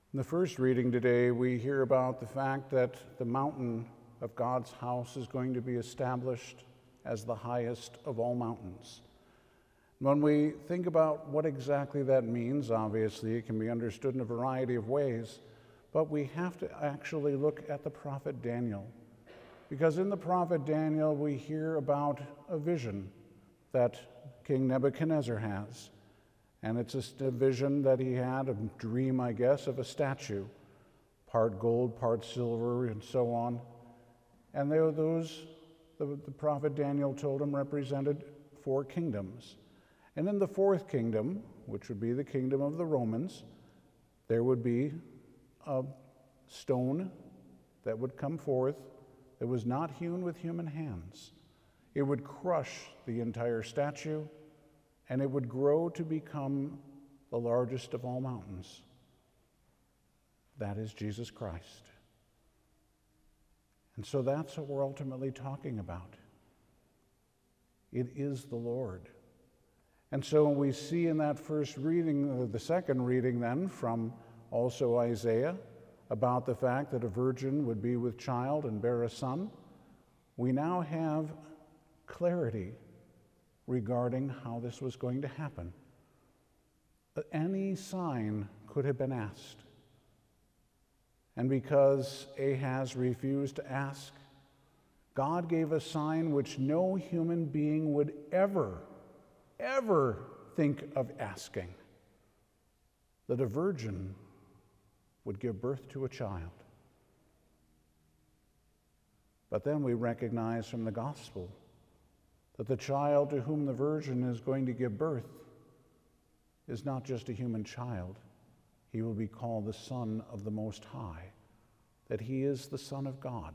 In the first reading today, we hear about the fact that the mountain of God's house is going to be established as the highest of all mountains. When we think about what exactly that means, obviously it can be understood in a variety of ways, but we have to actually look at the prophet Daniel. Because in the prophet Daniel, we hear about a vision that King Nebuchadnezzar has. And it's a vision that he had, a dream, I guess, of a statue, part gold, part silver, and so on. And the prophet Daniel told him, represented 4 kingdoms. And in the 4th kingdom, which would be the kingdom of the Romans, there would be a stone that would come forth that was not hewn with human hands. It would crush the entire statue, and it would grow to become the largest of all mountains. That is Jesus Christ. And so that's what we're ultimately talking about. It is the Lord. And so we see in that first reading, the second reading then, from also Isaiah, about the fact that a virgin would be with child and bear a son, we now have clarity regarding how this was going to happen. Any sign could have been asked. And because Ahaz refused to ask, God gave a sign which no human being would ever think of asking, that a virgin would give birth to a child. But then we recognize from the gospel that the child to whom the virgin is going to give birth is not just a human child. He will be called the Son of the Most High, that he is the Son of God.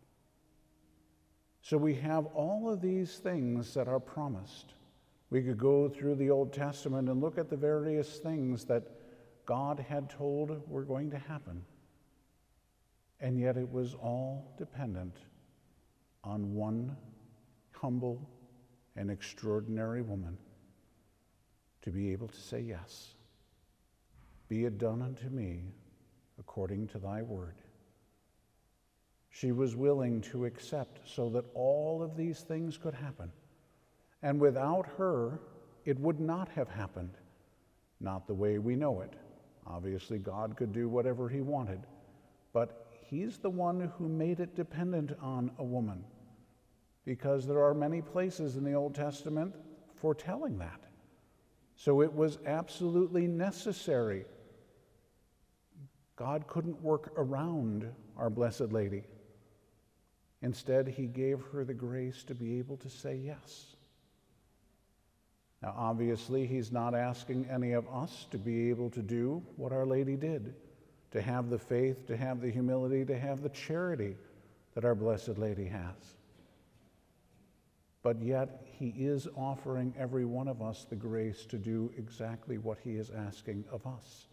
So we have all of these things that are promised. We could go through the Old Testament and look at the various things that God had told were going to happen. And yet it was all dependent on one humble and extraordinary woman to be able to say yes. Be it done unto me according to thy word. She was willing to accept so that all of these things could happen. And without her, it would not have happened. Not the way we know it. Obviously, God could do whatever he wanted. But he's the one who made it dependent on a woman, because there are many places in the Old Testament foretelling that. So it was absolutely necessary. God couldn't work around our Blessed Lady. Instead, he gave her the grace to be able to say yes. Now, obviously, he's not asking any of us to be able to do what Our Lady did, to have the faith, to have the humility, to have the charity that our Blessed Lady has. But yet, he is offering every one of us the grace to do exactly what he is asking of us.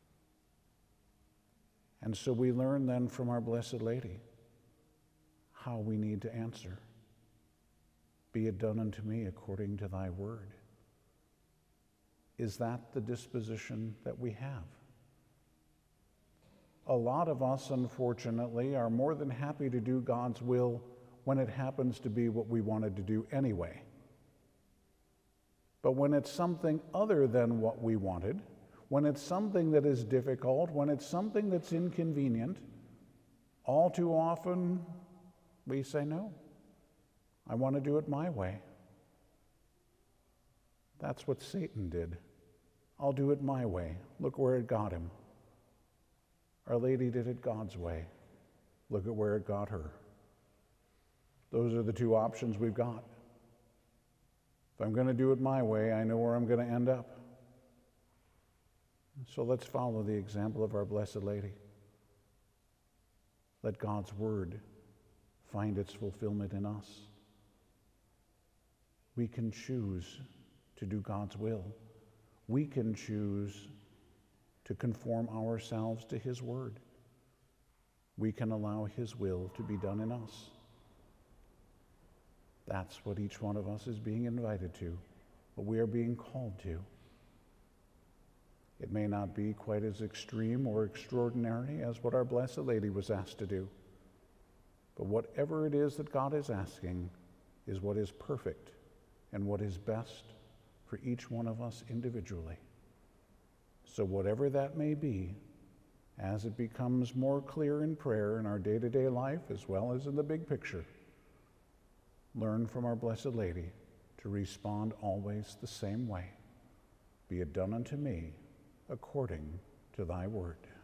And so we learn then from our Blessed Lady how we need to answer. Be it done unto me according to thy word. Is that the disposition that we have? A lot of us, unfortunately, are more than happy to do God's will when it happens to be what we wanted to do anyway. But when it's something other than what we wanted, when it's something that is difficult, when it's something that's inconvenient, all too often we say, no, I want to do it my way. That's what Satan did. I'll do it my way. Look where it got him. Our Lady did it God's way. Look at where it got her. Those are the two options we've got. If I'm going to do it my way, I know where I'm going to end up. So let's follow the example of our Blessed Lady. Let God's word find its fulfillment in us. We can choose to do God's will. We can choose to conform ourselves to his word. We can allow his will to be done in us. That's what each one of us is being invited to, what we are being called to. It may not be quite as extreme or extraordinary as what our Blessed Lady was asked to do. But whatever it is that God is asking is what is perfect and what is best for each one of us individually. So whatever that may be, as it becomes more clear in prayer in our day-to-day life as well as in the big picture, learn from our Blessed Lady to respond always the same way. Be it done unto me according to thy word.